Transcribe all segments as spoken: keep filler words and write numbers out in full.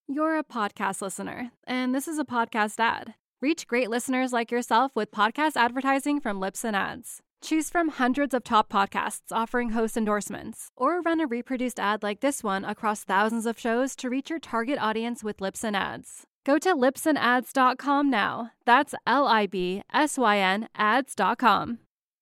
You're a podcast listener, and this is a podcast ad. Reach great listeners like yourself with podcast advertising from Libsyn Ads. Choose from hundreds of top podcasts offering host endorsements, or run a reproduced ad like this one across thousands of shows to reach your target audience with Libsyn Ads. Go to libsyn ads dot com now. That's L I B S Y N ads dot com.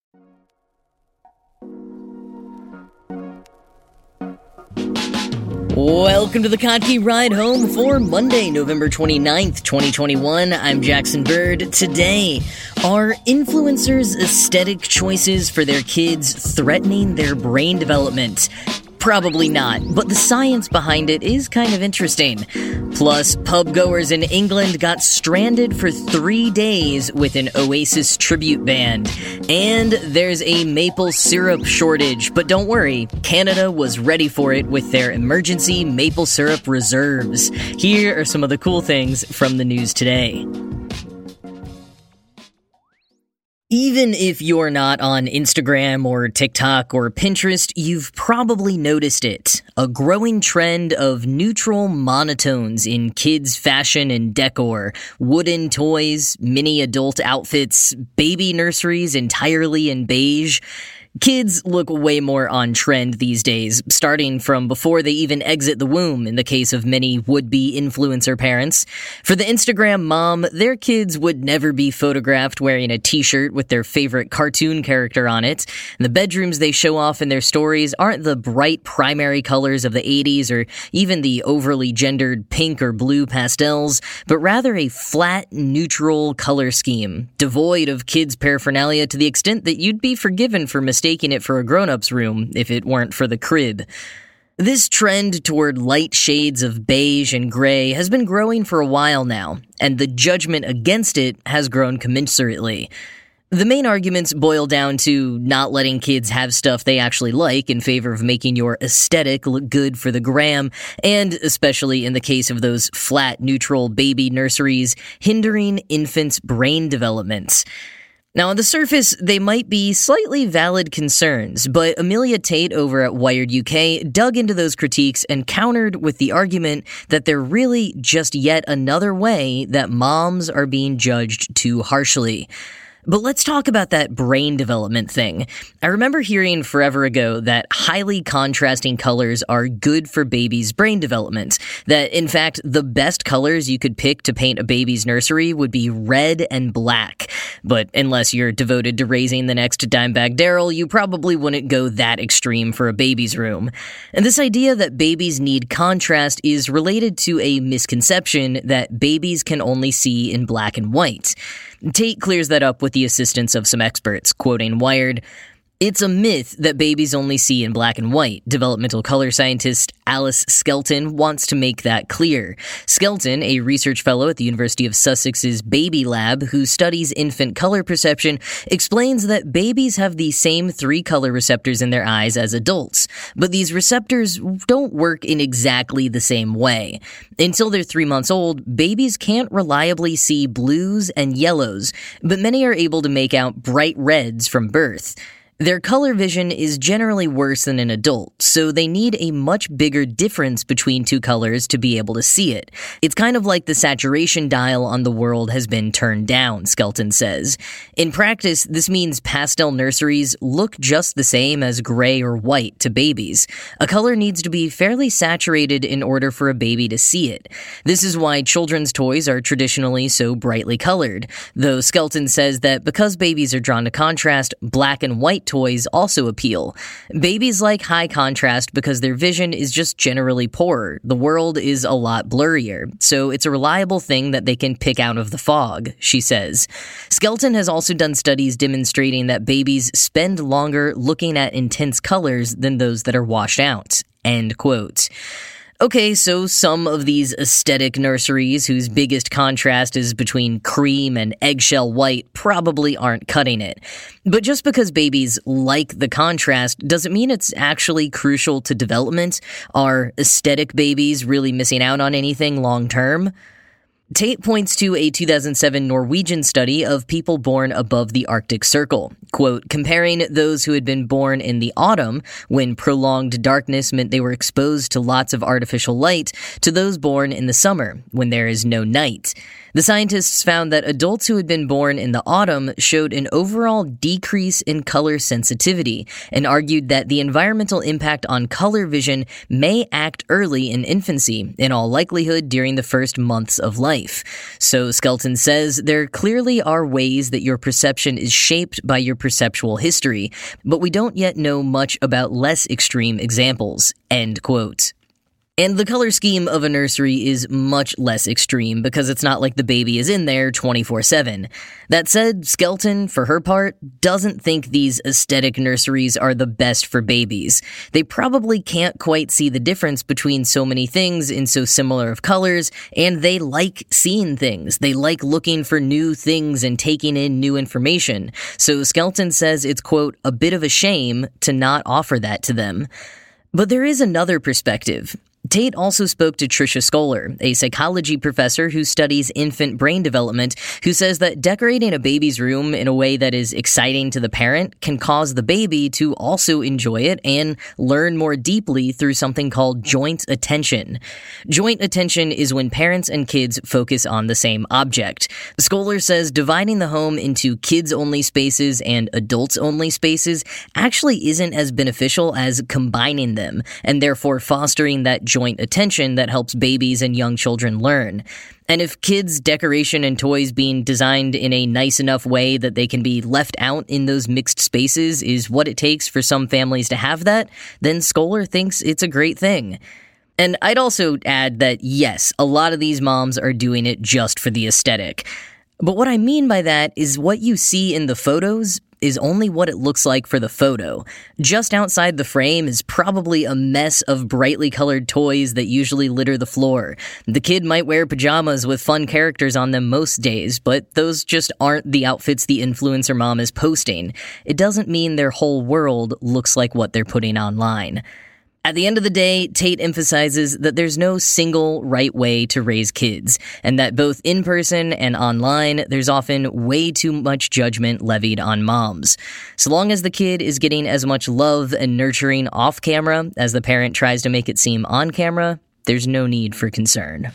Welcome to the Kottke Ride Home for Monday, November twenty-ninth, twenty twenty-one. I'm Jackson Bird. Today, are influencers' aesthetic choices for their kids threatening their brain development? Probably not, but the science behind it is kind of interesting. Plus, pub goers in England got stranded for three days with an Oasis tribute band. And there's a maple syrup shortage, but don't worry, Canada was ready for it with their emergency maple syrup reserves. Here are some of the cool things from the news today. Even if you're not on Instagram or TikTok or Pinterest, you've probably noticed it. A growing trend of neutral monotones in kids' fashion and decor. Wooden toys, mini adult outfits, baby nurseries entirely in beige. Kids look way more on trend these days, starting from before they even exit the womb in the case of many would-be influencer parents. For the Instagram mom, their kids would never be photographed wearing a t-shirt with their favorite cartoon character on it. And the bedrooms they show off in their stories aren't the bright primary colors of the eighties or even the overly gendered pink or blue pastels, but rather a flat, neutral color scheme, devoid of kids' paraphernalia to the extent that you'd be forgiven for mistakes mistaking it for a grown-up's room if it weren't for the crib. This trend toward light shades of beige and gray has been growing for a while now, and the judgment against it has grown commensurately. The main arguments boil down to not letting kids have stuff they actually like in favor of making your aesthetic look good for the gram, and especially in the case of those flat, neutral baby nurseries, hindering infants' brain development. Now, on the surface, they might be slightly valid concerns, but Amelia Tate over at Wired U K dug into those critiques and countered with the argument that they're really just yet another way that moms are being judged too harshly. But let's talk about that brain development thing. I remember hearing forever ago that highly contrasting colors are good for babies' brain development. That, in fact, the best colors you could pick to paint a baby's nursery would be red and black. But unless you're devoted to raising the next Dimebag Darrell, you probably wouldn't go that extreme for a baby's room. And this idea that babies need contrast is related to a misconception that babies can only see in black and white. Tate clears that up with the assistance of some experts, quoting Wired, "It's a myth that babies only see in black and white. Developmental color scientist Alice Skelton wants to make that clear. Skelton, a research fellow at the University of Sussex's Baby Lab who studies infant color perception, explains that babies have the same three color receptors in their eyes as adults, but these receptors don't work in exactly the same way. Until they're three months old, babies can't reliably see blues and yellows, but many are able to make out bright reds from birth. Their color vision is generally worse than an adult, so they need a much bigger difference between two colors to be able to see it. It's kind of like the saturation dial on the world has been turned down," Skelton says. In practice, this means pastel nurseries look just the same as gray or white to babies. A color needs to be fairly saturated in order for a baby to see it. This is why children's toys are traditionally so brightly colored, though Skelton says that because babies are drawn to contrast, black and white toys also appeal. Babies like high contrast because their vision is just generally poorer. The world is a lot blurrier, so it's a reliable thing that they can pick out of the fog, she says. Skelton has also done studies demonstrating that babies spend longer looking at intense colors than those that are washed out. End quote. Okay, so some of these aesthetic nurseries whose biggest contrast is between cream and eggshell white probably aren't cutting it. But just because babies like the contrast doesn't mean it's actually crucial to development. Are aesthetic babies really missing out on anything long term? Tate points to a two thousand seven Norwegian study of people born above the Arctic Circle, quote, comparing those who had been born in the autumn, when prolonged darkness meant they were exposed to lots of artificial light, to those born in the summer, when there is no night. The scientists found that adults who had been born in the autumn showed an overall decrease in color sensitivity, and argued that the environmental impact on color vision may act early in infancy, in all likelihood during the first months of life. So Skelton says there clearly are ways that your perception is shaped by your perceptual history, but we don't yet know much about less extreme examples, end quote. And the color scheme of a nursery is much less extreme because it's not like the baby is in there twenty-four seven. That said, Skelton, for her part, doesn't think these aesthetic nurseries are the best for babies. They probably can't quite see the difference between so many things in so similar of colors, and they like seeing things. They like looking for new things and taking in new information. So Skelton says it's, quote, a bit of a shame to not offer that to them. But there is another perspective. Tate also spoke to Tricia Scholar, a psychology professor who studies infant brain development, who says that decorating a baby's room in a way that is exciting to the parent can cause the baby to also enjoy it and learn more deeply through something called joint attention. Joint attention is when parents and kids focus on the same object. Scholar says dividing the home into kids-only spaces and adults-only spaces actually isn't as beneficial as combining them, and therefore fostering that joint attention that helps babies and young children learn. And if kids' decoration and toys being designed in a nice enough way that they can be left out in those mixed spaces is what it takes for some families to have that, then Scholar thinks it's a great thing. And I'd also add that, yes, a lot of these moms are doing it just for the aesthetic. But what I mean by that is what you see in the photos is only what it looks like for the photo. Just outside the frame is probably a mess of brightly colored toys that usually litter the floor. The kid might wear pajamas with fun characters on them most days, but those just aren't the outfits the influencer mom is posting. It doesn't mean their whole world looks like what they're putting online. At the end of the day, Tate emphasizes that there's no single right way to raise kids, and that both in person and online, there's often way too much judgment levied on moms. So long as the kid is getting as much love and nurturing off camera as the parent tries to make it seem on camera, there's no need for concern.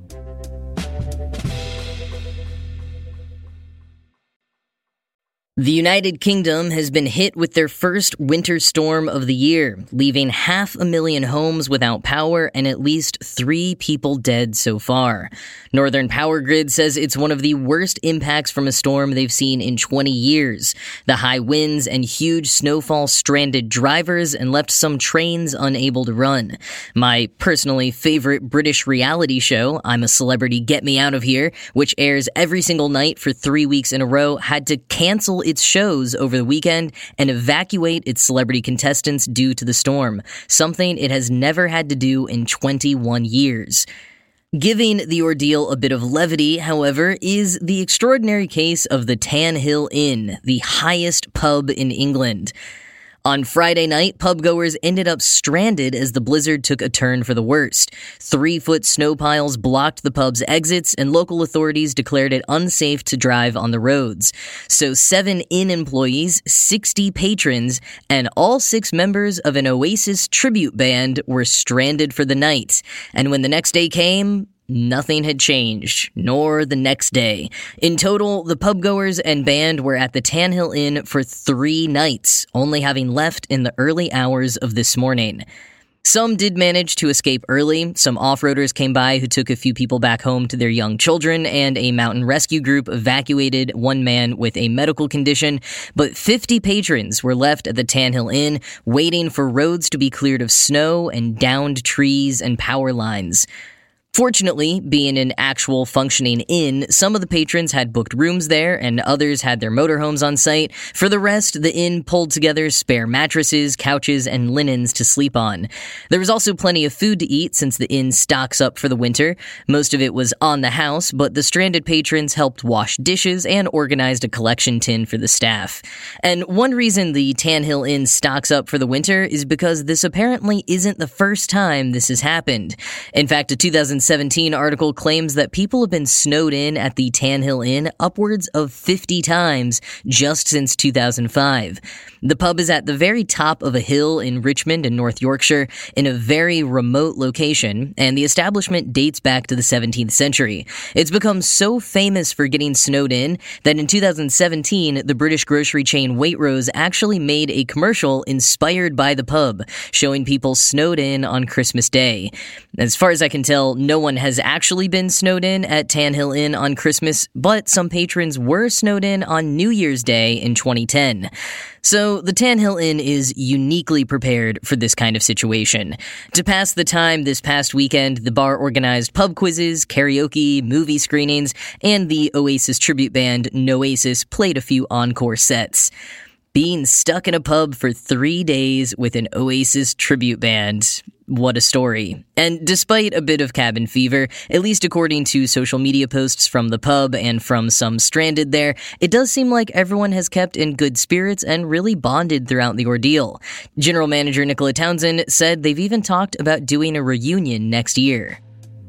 The United Kingdom has been hit with their first winter storm of the year, leaving half a million homes without power and at least three people dead so far. Northern Power Grid says it's one of the worst impacts from a storm they've seen in twenty years. The high winds and huge snowfall stranded drivers and left some trains unable to run. My personally favorite British reality show, I'm a Celebrity, Get Me Out of Here, which airs every single night for three weeks in a row, had to cancel its shows over the weekend and evacuate its celebrity contestants due to the storm, something it has never had to do in twenty-one years. Giving the ordeal a bit of levity, however, is the extraordinary case of the Tan Hill Inn, the highest pub in England. On Friday night, pubgoers ended up stranded as the blizzard took a turn for the worst. Three-foot snow piles blocked the pub's exits, and local authorities declared it unsafe to drive on the roads. So seven inn employees, sixty patrons, and all six members of an Oasis tribute band were stranded for the night. And when the next day came, nothing had changed, nor the next day. In total, the pubgoers and band were at the Tan Hill Inn for three nights, only having left in the early hours of this morning. Some did manage to escape early. Some off-roaders came by who took a few people back home to their young children, and a mountain rescue group evacuated one man with a medical condition. But fifty patrons were left at the Tan Hill Inn, waiting for roads to be cleared of snow and downed trees and power lines. Fortunately, being an actual functioning inn, some of the patrons had booked rooms there and others had their motorhomes on site. For the rest, the inn pulled together spare mattresses, couches, and linens to sleep on. There was also plenty of food to eat since the inn stocks up for the winter. Most of it was on the house, but the stranded patrons helped wash dishes and organized a collection tin for the staff. And one reason the Tan Hill Inn stocks up for the winter is because this apparently isn't the first time this has happened. In fact, a two thousand seventeen article claims that people have been snowed in at the Tan Hill Inn upwards of fifty times just since two thousand five. The pub is at the very top of a hill in Richmond in North Yorkshire in a very remote location, and the establishment dates back to the seventeenth century. It's become so famous for getting snowed in that in two thousand seventeen, the British grocery chain Waitrose actually made a commercial inspired by the pub, showing people snowed in on Christmas Day. As far as I can tell, no one has actually been snowed in at Tan Hill Inn on Christmas, but some patrons were snowed in on New Year's Day in twenty ten. So the Tan Hill Inn is uniquely prepared for this kind of situation. To pass the time this past weekend, the bar organized pub quizzes, karaoke, movie screenings, and the Oasis tribute band Noasis played a few encore sets. Being stuck in a pub for three days with an Oasis tribute band. What a story. And despite a bit of cabin fever, at least according to social media posts from the pub and from some stranded there, it does seem like everyone has kept in good spirits and really bonded throughout the ordeal. General Manager Nicola Townsend said they've even talked about doing a reunion next year.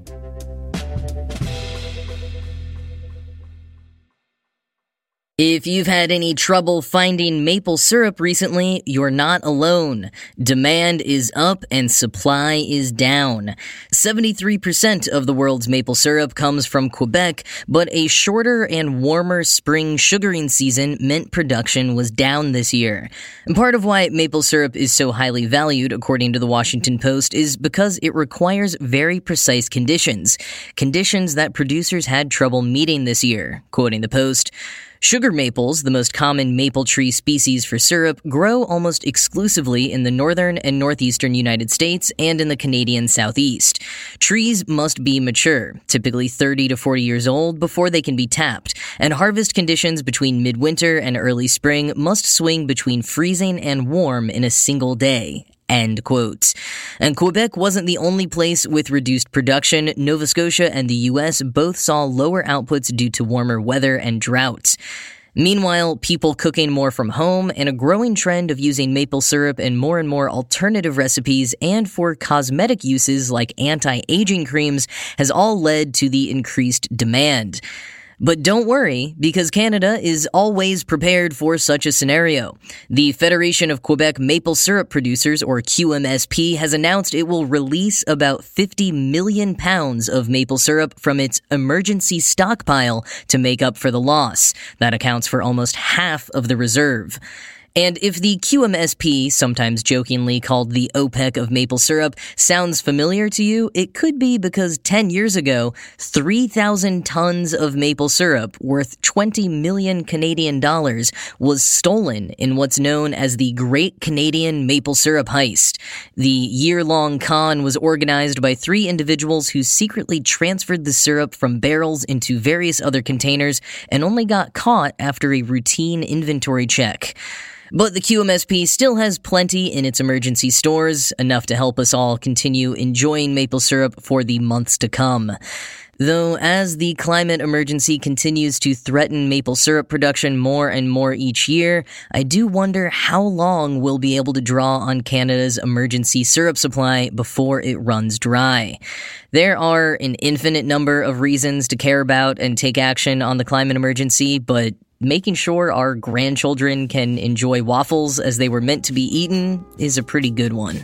If you've had any trouble finding maple syrup recently, you're not alone. Demand is up and supply is down. seventy-three percent of the world's maple syrup comes from Quebec, but a shorter and warmer spring sugaring season meant production was down this year. And part of why maple syrup is so highly valued, according to the Washington Post, is because it requires very precise conditions. Conditions that producers had trouble meeting this year. Quoting the Post, sugar maples, the most common maple tree species for syrup, grow almost exclusively in the northern and northeastern United States and in the Canadian southeast. Trees must be mature, typically thirty to forty years old, before they can be tapped, and harvest conditions between midwinter and early spring must swing between freezing and warm in a single day. End quote. And Quebec wasn't the only place with reduced production. Nova Scotia and the U S both saw lower outputs due to warmer weather and droughts. Meanwhile, people cooking more from home and a growing trend of using maple syrup in more and more alternative recipes and for cosmetic uses like anti-aging creams has all led to the increased demand. But don't worry, because Canada is always prepared for such a scenario. The Federation of Quebec Maple Syrup Producers, or Q M S P, has announced it will release about fifty million pounds of maple syrup from its emergency stockpile to make up for the loss. That accounts for almost half of the reserve. And if the Q M S P, sometimes jokingly called the OPEC of maple syrup, sounds familiar to you, it could be because ten years ago, three thousand tons of maple syrup worth twenty million Canadian dollars was stolen in what's known as the Great Canadian Maple Syrup Heist. The year-long con was organized by three individuals who secretly transferred the syrup from barrels into various other containers and only got caught after a routine inventory check. But the Q M S P still has plenty in its emergency stores, enough to help us all continue enjoying maple syrup for the months to come. Though, as the climate emergency continues to threaten maple syrup production more and more each year, I do wonder how long we'll be able to draw on Canada's emergency syrup supply before it runs dry. There are an infinite number of reasons to care about and take action on the climate emergency, but making sure our grandchildren can enjoy waffles as they were meant to be eaten is a pretty good one.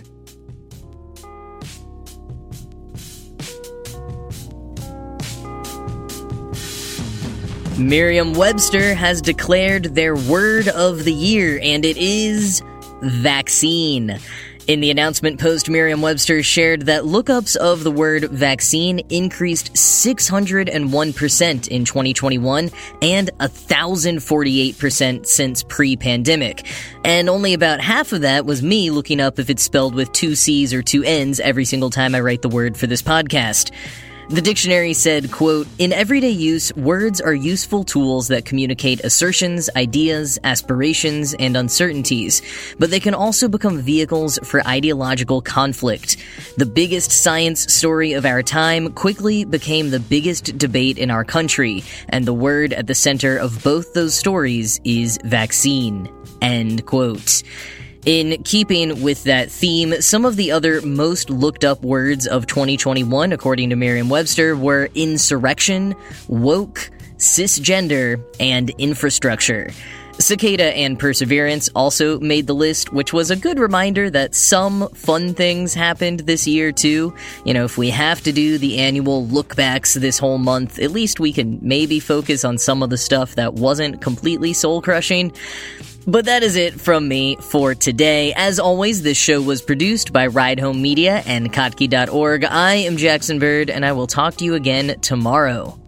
Merriam-Webster has declared their word of the year, and it is vaccine. In the announcement post, Merriam-Webster shared that lookups of the word vaccine increased six hundred one percent in twenty twenty-one and one thousand forty-eight percent since pre-pandemic. And only about half of that was me looking up if it's spelled with two C's or two N's every single time I write the word for this podcast. The dictionary said, quote, "In everyday use, words are useful tools that communicate assertions, ideas, aspirations, and uncertainties, but they can also become vehicles for ideological conflict. The biggest science story of our time quickly became the biggest debate in our country, and the word at the center of both those stories is vaccine." End quote. In keeping with that theme, some of the other most looked up words of twenty twenty-one, according to Merriam-Webster, were insurrection, woke, cisgender, and infrastructure. Cicada and Perseverance also made the list, which was a good reminder that some fun things happened this year too. You know, if we have to do the annual look-backs this whole month, at least we can maybe focus on some of the stuff that wasn't completely soul-crushing. But that is it from me for today. As always, this show was produced by Ride Home Media and Kottke dot org. I am Jackson Bird, and I will talk to you again tomorrow.